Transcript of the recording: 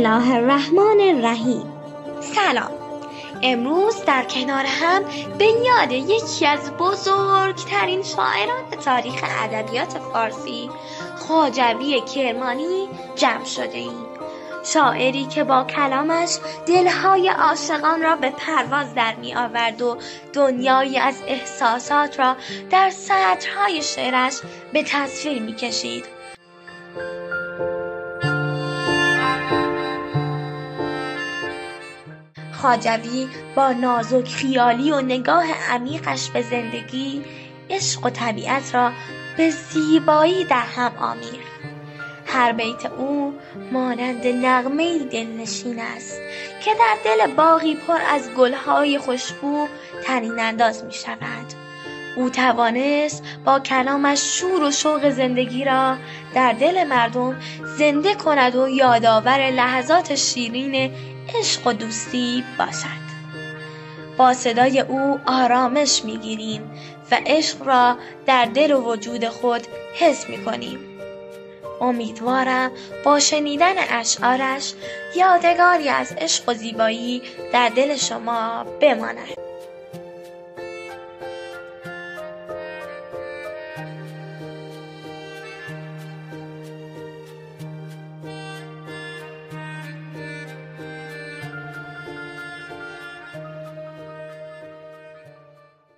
الله الرحمن الرحیم. سلام. امروز در کنار هم به یاد یکی از بزرگترین شاعران تاریخ ادبیات فارسی، خواجوی کرمانی جمع شده ایم. شاعری که با کلامش دلهای عاشقان را به پرواز در می آورد و دنیایی از احساسات را در سطرهای شعرش به تصویر می کشید. خواجوی با نازک خیالی و نگاه عمیقش به زندگی، عشق و طبیعت را به زیبایی در هم آمیخت. هر بیت او مانند نغمه‌ای دلنشین است که در دل باغی پر از گلهای خوشبو طنین انداز می شود. او توانست با کلامش شور و شوق زندگی را در دل مردم زنده کند و یادآور لحظات شیرین عشق و دوستی باشد. با صدای او آرامش می گیریم و عشق را در دل و وجود خود حس می کنیم. امیدوارم با شنیدن اشعارش یادگاری از عشق و زیبایی در دل شما بماند.